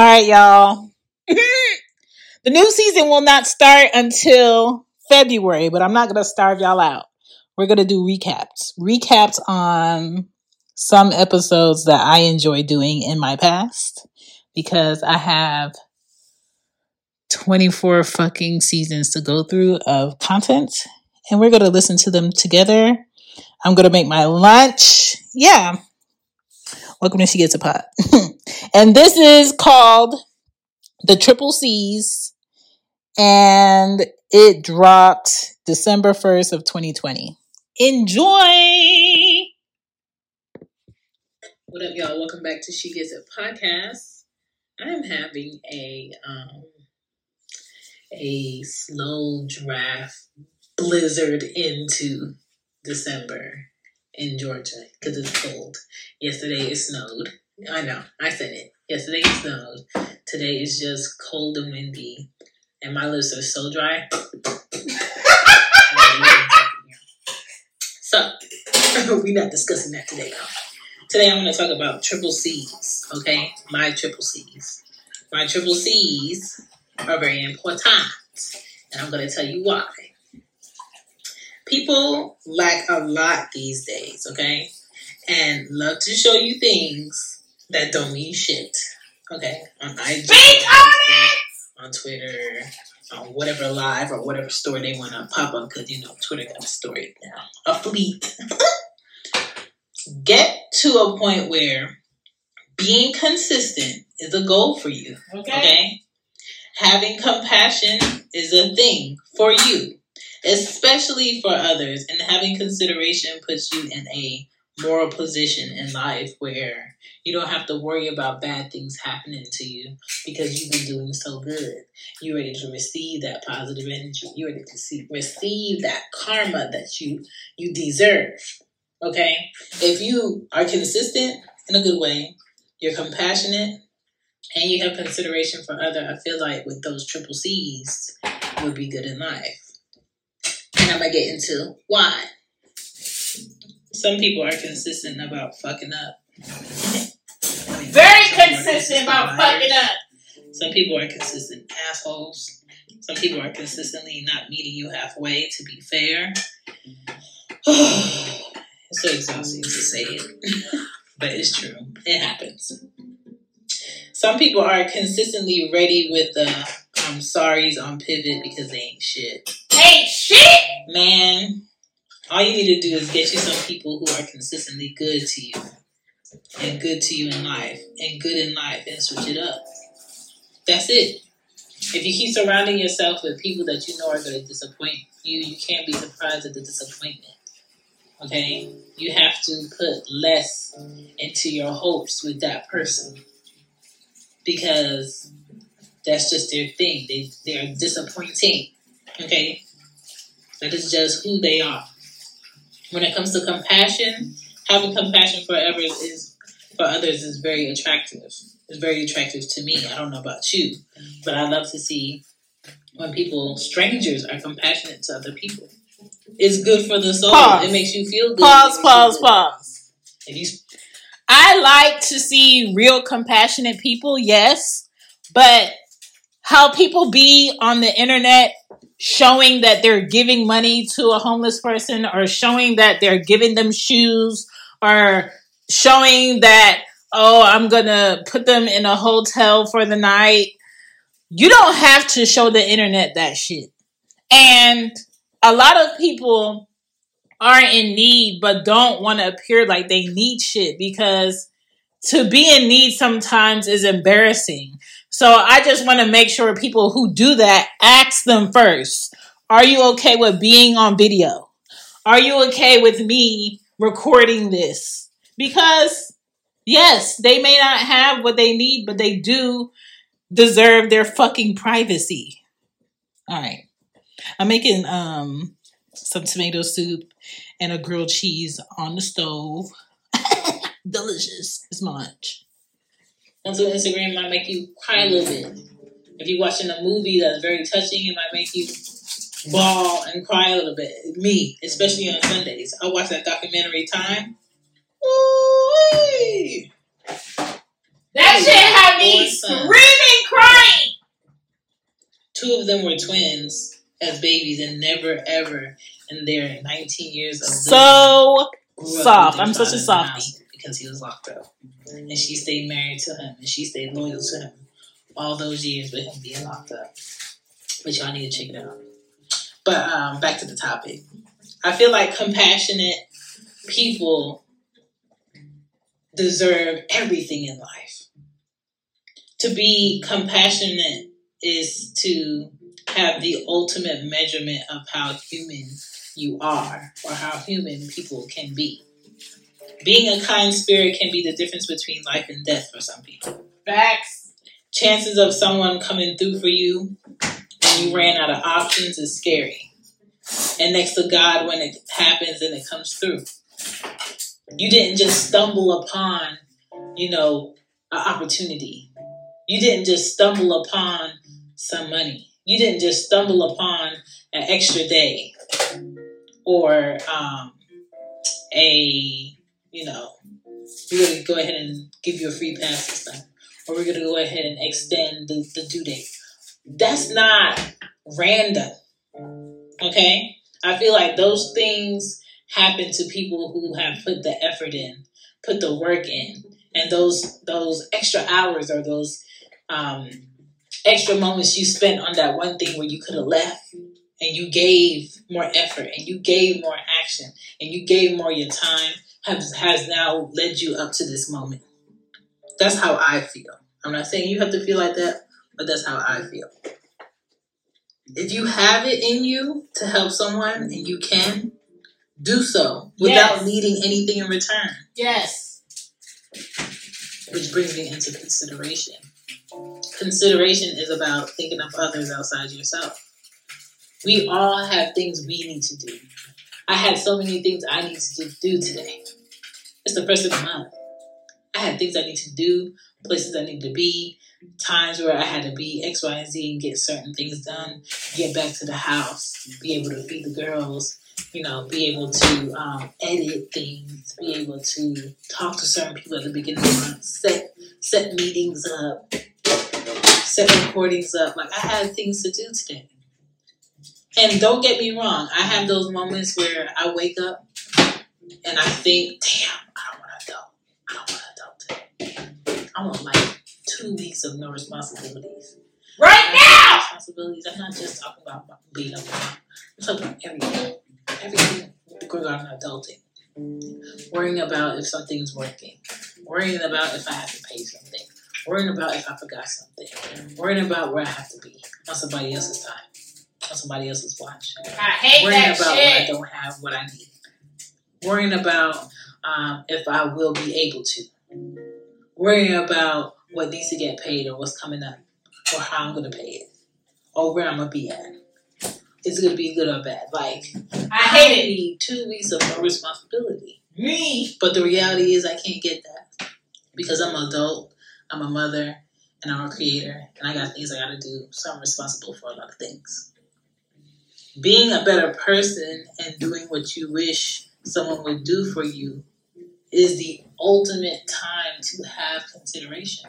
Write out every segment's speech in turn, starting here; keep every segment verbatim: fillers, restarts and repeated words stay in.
All right, y'all. The new season will not start until February, but I'm not going to starve y'all out. We're going to do recaps. Recaps on some episodes that I enjoy doing in my past because I have twenty-four fucking seasons to go through of content, and we're going to listen to them together. I'm going to make my lunch. Yeah. Welcome to She Gets a Pot. And this is called The Triple C's, and it dropped December first of twenty twenty. Enjoy! What up, y'all? Welcome back to She Gets It Podcast. I'm having a um a slow draft blizzard into December in Georgia because it's cold. Yesterday it snowed. I know, I said it. Yesterday it snowed. Today is just cold and windy, and my lips are so dry. So we're not discussing that today, though. Today I'm going to talk about triple C's, okay? My triple C's. My triple C's are very important, and I'm going to tell you why. People lack a lot these days, okay? And love to show you things that don't mean shit, okay? On I G, on, on Twitter, on whatever live or whatever story they want to pop up, because, you know, Twitter got a story now. A fleet. Get to a point where being consistent is a goal for you. Okay. okay? Having compassion is a thing for you, especially for others. And having consideration puts you in a moral position in life where you don't have to worry about bad things happening to you because you've been doing so good. You're ready to receive that positive energy. You're ready to see, receive that karma that you you deserve. Okay? If you are consistent in a good way, you're compassionate, and you have consideration for others, I feel like with those triple C's, you would be good in life. And I'm going to get into why. Some people are consistent about fucking up. I mean, Very consistent about fucking up. Some people are consistent assholes. Some people are consistently not meeting you halfway to be fair. It's so exhausting to say it, but it's true. It happens. Some people are consistently ready with the um, sorries on pivot because they ain't shit. Ain't shit? Man, all you need to do is get you some people who are consistently good to you and good to you in life and good in life and switch it up. That's it. If you keep surrounding yourself with people that you know are going to disappoint you, you can't be surprised at the disappointment. Okay? You have to put less into your hopes with that person because that's just their thing. They, they're disappointing. Okay? That is just who they are. When it comes to compassion, having compassion for others is, for others is very attractive. It's very attractive to me. I don't know about you, but I love to see when people, strangers, are compassionate to other people. It's good for the soul. Pause. It makes you feel good. Pause, pause, good. pause. If you... I like to see real compassionate people, yes, but how people be on the internet showing that they're giving money to a homeless person or showing that they're giving them shoes or showing that, oh, I'm going to put them in a hotel for the night. You don't have to show the internet that shit. And a lot of people are in need but don't want to appear like they need shit because to be in need sometimes is embarrassing. So I just want to make sure people who do that, ask them first. Are you okay with being on video? Are you okay with me recording this? Because, yes, they may not have what they need, but they do deserve their fucking privacy. All right. I'm making um some tomato soup and a grilled cheese on the stove. Delicious. It's my lunch. On Instagram might make you cry a little bit. If you're watching a movie that's very touching, it might make you bawl and cry a little bit. Me, especially on Sundays. I watch that documentary Time. Ooh-wee. That shit had me screaming, crying. Two of them were twins as babies and never ever in their nineteen years of so soft. I'm such a softie. Because he was locked up. And she stayed married to him and she stayed loyal to him all those years with him being locked up. But y'all need to check it out. But um, back to the topic. I feel like compassionate people deserve everything in life. To be compassionate is to have the ultimate measurement of how human you are or how human people can be. Being a kind spirit can be the difference between life and death for some people. Facts. Chances of someone coming through for you when you ran out of options is scary. And next to God, when it happens and it comes through. You didn't just stumble upon, you know, an opportunity. You didn't just stumble upon some money. You didn't just stumble upon an extra day or um, a, you know, we're going to go ahead and give you a free pass this time. Or we're going to go ahead and extend the, the due date. That's not random. Okay? I feel like those things happen to people who have put the effort in, put the work in. And those those extra hours or those um, extra moments you spent on that one thing where you could have left and you gave more effort and you gave more action and you gave more your time has, has now led you up to this moment. That's how I feel. I'm not saying you have to feel like that, but that's how I feel. If you have it in you to help someone and you can, do so without yes. needing anything in return. Yes. Which brings me into consideration. Consideration is about thinking of others outside yourself. We all have things we need to do. I had so many things I need to do today. It's the first of the month. I had things I need to do, places I need to be, times where I had to be X, Y, and Z and get certain things done, get back to the house, be able to feed the girls, you know, be able to um, edit things, be able to talk to certain people at the beginning of the month, set, set meetings up, set recordings up. Like, I had things to do today. And don't get me wrong, I have those moments where I wake up and I think, damn, I don't want to adult. I don't want to adult today. I want like two weeks of no responsibilities. Right now! Responsibilities. I'm not just talking about being a mom. I'm talking about everything. Everything regarding adulting. Worrying about if something's working. Worrying about if I have to pay something. Worrying about if I forgot something. Worrying about where I have to be on somebody else's time. On somebody else's watch. I hate Worrying that about shit. what I don't have, what I need. Worrying about um, if I will be able to. Worrying about what needs to get paid or what's coming up. Or how I'm going to pay it. Or where I'm going to be at. Is it going to be good or bad? Like, I hate it. Need two weeks of no responsibility. Me. But the reality is I can't get that. Because I'm an adult, I'm a mother, and I'm a creator. And I got things I got to do. So I'm responsible for a lot of things. Being a better person and doing what you wish someone would do for you is the ultimate time to have consideration.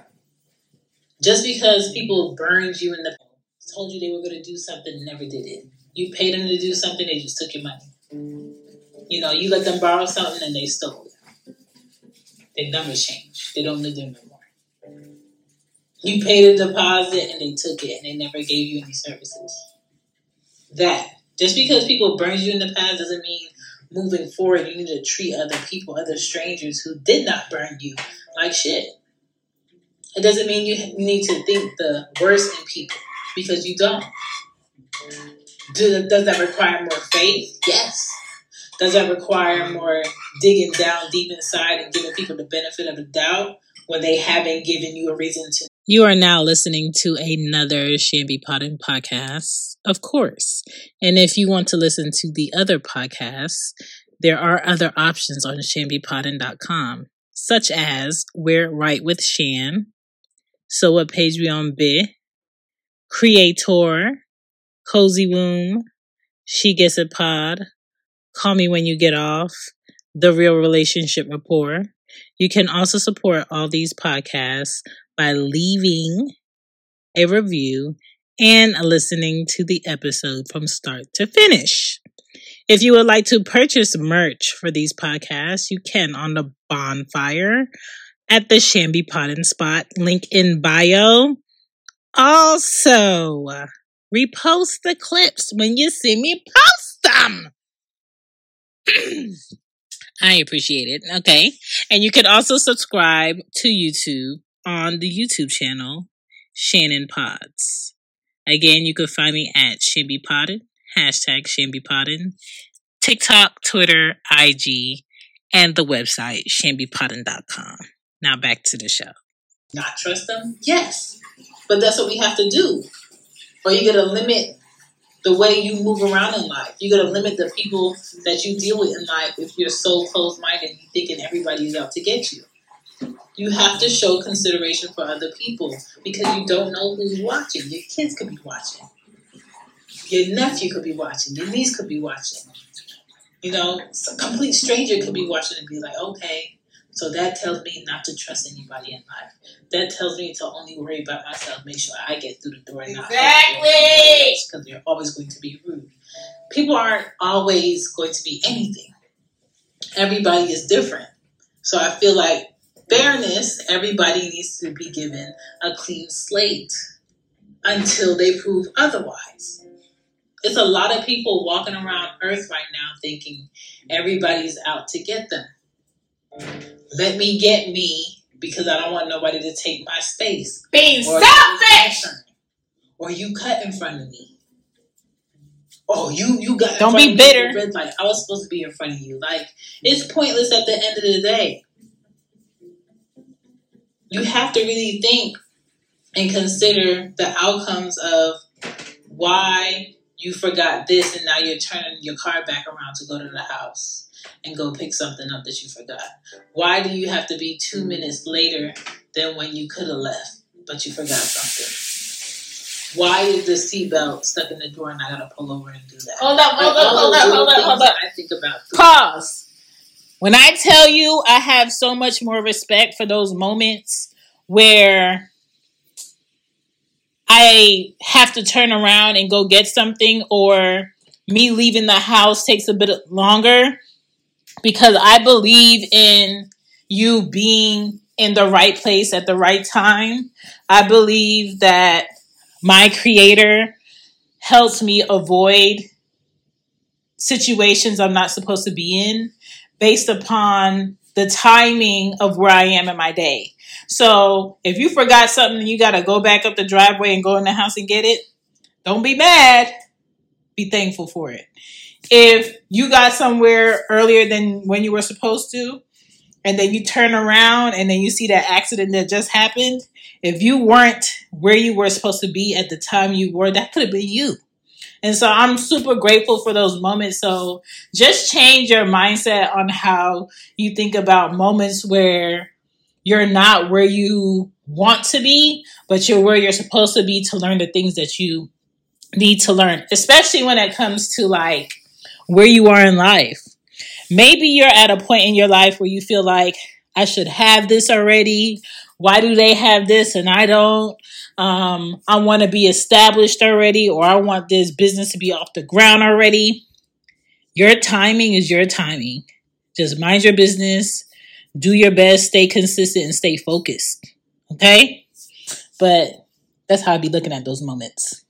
Just because people burned you in the told you they were going to do something and never did it. You paid them to do something, they just took your money. You know, you let them borrow something and they stole it. Their numbers changed. They don't live there no more. You paid a deposit and they took it and they never gave you any services. That. Just because people burned you in the past doesn't mean moving forward you need to treat other people, other strangers who did not burn you like shit. It doesn't mean you need to think the worst in people because you don't. Do, does that require more faith? Yes. Does that require more digging down deep inside and giving people the benefit of the doubt when they haven't given you a reason to? You are now listening to another Shambi Potting podcast, of course. And if you want to listen to the other podcasts, there are other options on shambi potting dot com, such as We're Right with Shan, So What Page We On Be, Creator, Cozy Womb, She Gets a Pod, Call Me When You Get Off, The Real Relationship Rapport, You can also support all these podcasts by leaving a review and listening to the episode from start to finish. If you would like to purchase merch for these podcasts, you can on the bonfire at the Shambi Potting Spot, link in bio. Also, repost the clips when you see me post them. I appreciate it. Okay. And you can also subscribe to YouTube on the YouTube channel, Shannon Pods. Again, you can find me at Shambi Potting, hashtag Shambi Potting, TikTok, Twitter, I G, and the website, shambi potting dot com. Now back to the show. Not trust them? Yes. But that's what we have to do. Or you got to limit the way you move around in life. You got to limit the people that you deal with in life if you're so close-minded and you're thinking everybody's out to get you. You have to show consideration for other people because you don't know who's watching. Your kids could be watching. Your nephew could be watching. Your niece could be watching. You know, a complete stranger could be watching and be like, okay, so that tells me not to trust anybody in life. That tells me to only worry about myself, make sure I get through the door. Exactly. Because they're always going to be rude. People aren't always going to be anything. Everybody is different. So I feel like fairness, everybody needs to be given a clean slate until they prove otherwise. There's a lot of people walking around Earth right now thinking everybody's out to get them. Let me get me because I don't want nobody to take my space. Being selfish! Or you cut in front of me. Oh, you, you got Don't be bitter. Red light. I was supposed to be in front of you. Like, it's pointless at the end of the day. You have to really think and consider the outcomes of why you forgot this and now you're turning your car back around to go to the house and go pick something up that you forgot. Why do you have to be two minutes later than when you could have left, but you forgot something? Why is the seatbelt stuck in the door and I gotta pull over and do that? Hold up, hold up, hold up, hold up, hold up. I think about this. Pause. When I tell you I have so much more respect for those moments where I have to turn around and go get something, or me leaving the house takes a bit longer, because I believe in you being in the right place at the right time. I believe that my Creator helps me avoid situations I'm not supposed to be in based upon the timing of where I am in my day. So if you forgot something and you got to go back up the driveway and go in the house and get it, don't be mad. Be thankful for it. If you got somewhere earlier than when you were supposed to, and then you turn around and then you see that accident that just happened, if you weren't where you were supposed to be at the time you were, that could have been you. And so I'm super grateful for those moments. So just change your mindset on how you think about moments where you're not where you want to be, but you're where you're supposed to be to learn the things that you need to learn, especially when it comes to like where you are in life. Maybe you're at a point in your life where you feel like, I should have this already. Why do they have this and I don't? Um, I want to be established already, or I want this business to be off the ground already. Your timing is your timing. Just mind your business. Do your best. Stay consistent and stay focused. Okay? But that's how I be looking at those moments.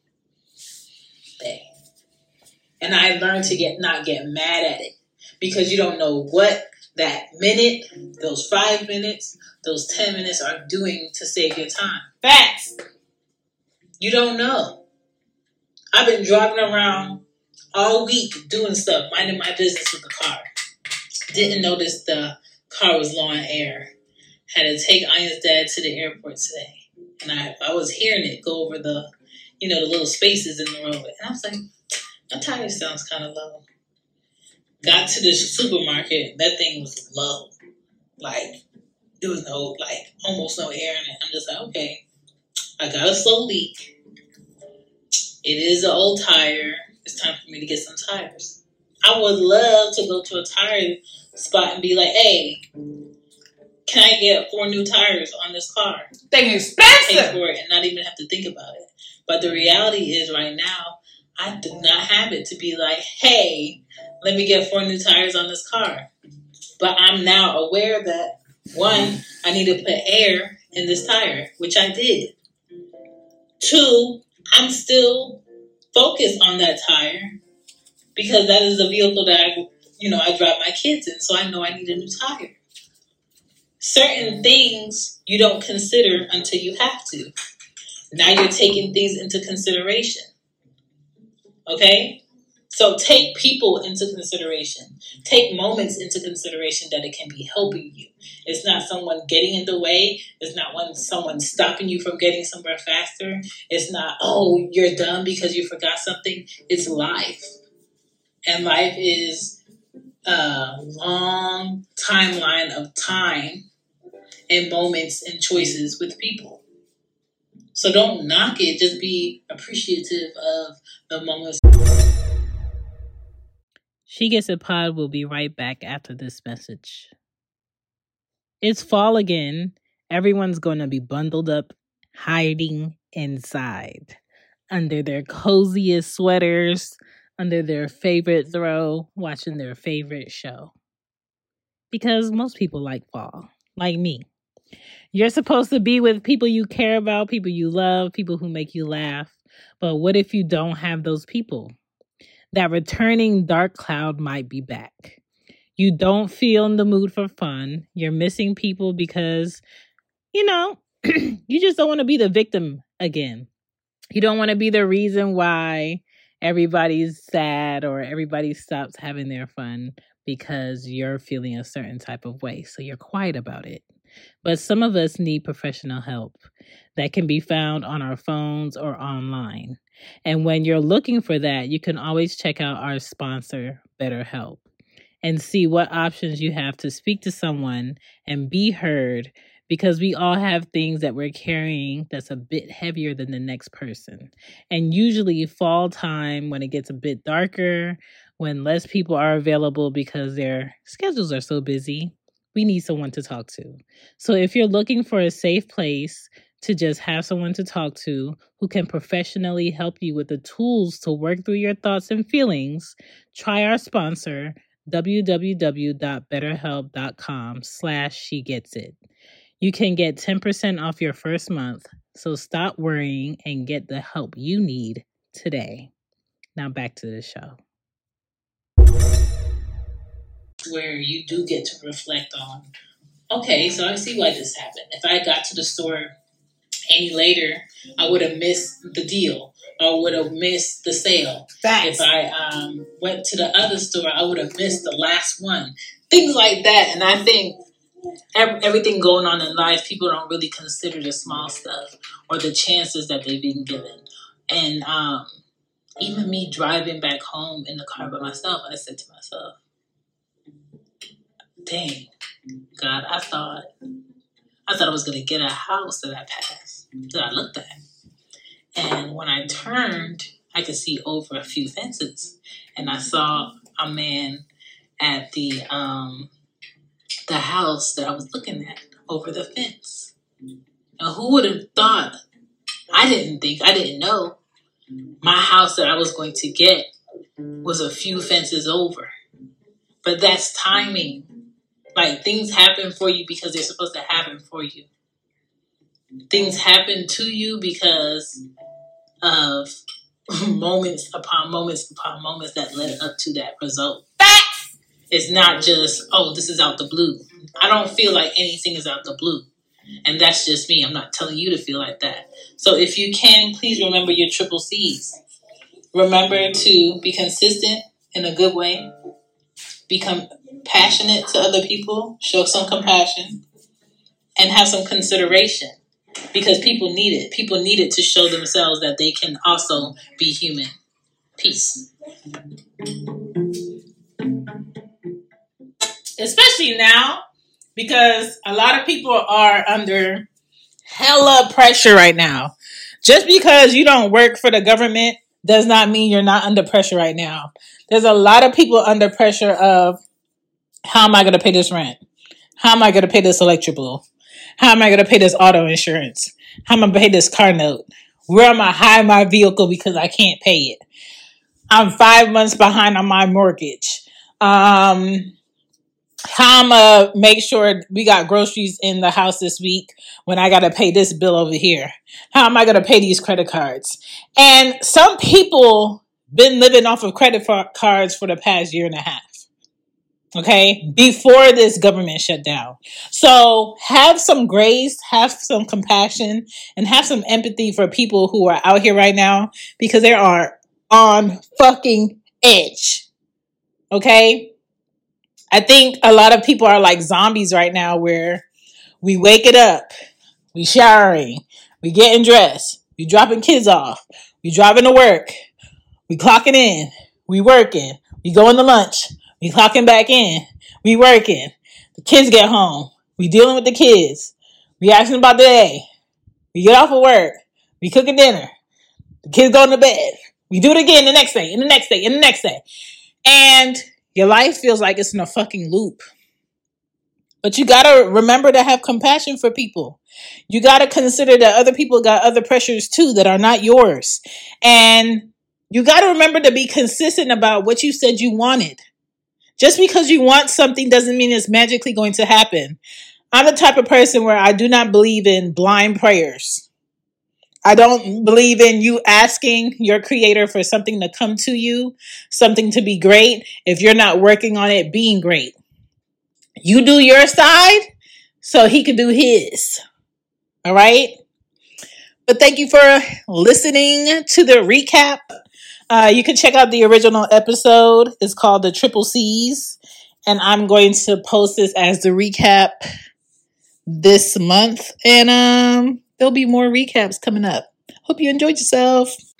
And I learned to get not get mad at it, because you don't know what that minute, those five minutes, those ten minutes are doing to save your time. Facts. You don't know. I've been driving around all week doing stuff, minding my business with the car. Didn't notice the car was low on air. Had to take Ian's dad to the airport today. And I, I was hearing it go over the, you know, the little spaces in the road. And I was like, my tire sounds kind of low. Got to the supermarket, that thing was low. Like, there was no, like, almost no air in it. I'm just like, okay, I got a slow leak. It is an old tire. It's time for me to get some tires. I would love to go to a tire spot and be like, hey, can I get four new tires on this car? Thing expensive. Pay for it and not even have to think about it. But the reality is right now, I do not have it to be like, hey, let me get four new tires on this car. But I'm now aware that, one, I need to put air in this tire, which I did. Two, I'm still focused on that tire because that is the vehicle that I, you know, I drive my kids in. So I know I need a new tire. Certain things you don't consider until you have to. Now you're taking things into consideration. Okay? So take people into consideration. Take moments into consideration that it can be helping you. It's not someone getting in the way. It's not one someone stopping you from getting somewhere faster. It's not, oh, you're dumb because you forgot something. It's life. And life is a long timeline of time and moments and choices with people. So don't knock it. Just be appreciative of the moments. She Gets It Pod will be right back after this message. It's fall again. Everyone's going to be bundled up, hiding inside, under their coziest sweaters, under their favorite throw, watching their favorite show. Because most people like fall, like me. You're supposed to be with people you care about, people you love, people who make you laugh. But what if you don't have those people? That returning dark cloud might be back. You don't feel in the mood for fun. You're missing people because, you know, you just don't want to be the victim again. You don't want to be the reason why everybody's sad or everybody stops having their fun because you're feeling a certain type of way. So you're quiet about it. But some of us need professional help that can be found on our phones or online. And when you're looking for that, you can always check out our sponsor, BetterHelp, and see what options you have to speak to someone and be heard, because we all have things that we're carrying that's a bit heavier than the next person. And usually fall time, when it gets a bit darker, when less people are available because their schedules are so busy, we need someone to talk to. So if you're looking for a safe place to just have someone to talk to who can professionally help you with the tools to work through your thoughts and feelings, try our sponsor, www.betterhelp.com slash she gets it. You can get ten percent off your first month. So stop worrying and get the help you need today. Now back to the show. Where you do get to reflect on, okay, so I see why this happened. If I got to the store any later, I would have missed the deal. I would have missed the sale. Thanks. If I um, went to the other store, I would have missed the last one. Things like that. And I think everything going on in life, people don't really consider the small stuff or the chances that they've been given. And um, even me driving back home in the car by myself, I said to myself, dang, God, I thought I thought I was going to get a house that I passed, that I looked at. And when I turned, I could see over a few fences. And I saw a man at the um, the house that I was looking at over the fence. Now, who would have thought? I didn't think, I didn't know my house that I was going to get was a few fences over. But that's timing. Like, things happen for you because they're supposed to happen for you. Things happen to you because of moments upon moments upon moments that led up to that result. Facts! It's not just, oh, this is out the blue. I don't feel like anything is out the blue. And that's just me. I'm not telling you to feel like that. So if you can, please remember your triple C's. Remember to be consistent in a good way. Become passionate to other people, show some compassion, and have some consideration, because people need it. People need it to show themselves that they can also be human. Peace. Especially now, because a lot of people are under hella pressure right now. Just because you don't work for the government does not mean you're not under pressure right now. There's a lot of people under pressure of, how am I going to pay this rent? How am I going to pay this electric bill? How am I going to pay this auto insurance? How am I going to pay this car note? Where am I hire my vehicle because I can't pay it? I'm five months behind on my mortgage. Um, how am I going to make sure we got groceries in the house this week when I got to pay this bill over here? How am I going to pay these credit cards? And some people been living off of credit cards for the past year and a half. Okay, before this government shutdown. So have some grace, have some compassion, and have some empathy for people who are out here right now because they are on fucking edge. Okay? I think a lot of people are like zombies right now where we wake it up, we showering, we getting dressed, we dropping kids off, we driving to work, we clocking in, we working, we going to lunch, we clocking back in. We working. The kids get home. We dealing with the kids. We asking about the day. We get off of work. We cooking dinner. The kids going to bed. We do it again the next day, and the next day, and the next day. And your life feels like it's in a fucking loop. But you gotta remember to have compassion for people. You gotta consider that other people got other pressures too that are not yours. And you gotta remember to be consistent about what you said you wanted. Just because you want something doesn't mean it's magically going to happen. I'm the type of person where I do not believe in blind prayers. I don't believe in you asking your creator for something to come to you, something to be great, if you're not working on it being great. You do your side so he can do his. All right? But thank you for listening to the recap. Uh, you can check out the original episode. It's called The Triple C's. And I'm going to post this as the recap this month. And um, there'll be more recaps coming up. Hope you enjoyed yourself.